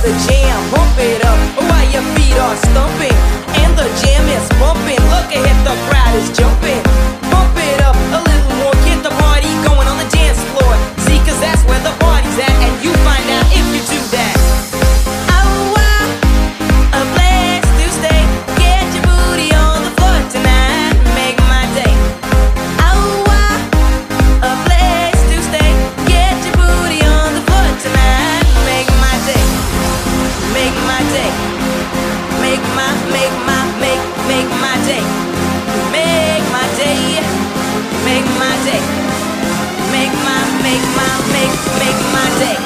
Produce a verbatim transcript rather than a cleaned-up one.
the jam, pump it up while your feet are stumping. And the jam is bumping, look ahead, the crowd is jumping. Pump it up a little more, get the party going on the dance floor. See, cause that's where the party's at, and you find out if you do that. Oh, wow, a place to stay. Get your booty on the floor tonight, make my day. Oh, wow, a place to stay. Get your booty on the floor tonight, make my day. Make my day. Make my, make my, make, make my day. Make my day. Make my day. Make my, make my, make, make my day.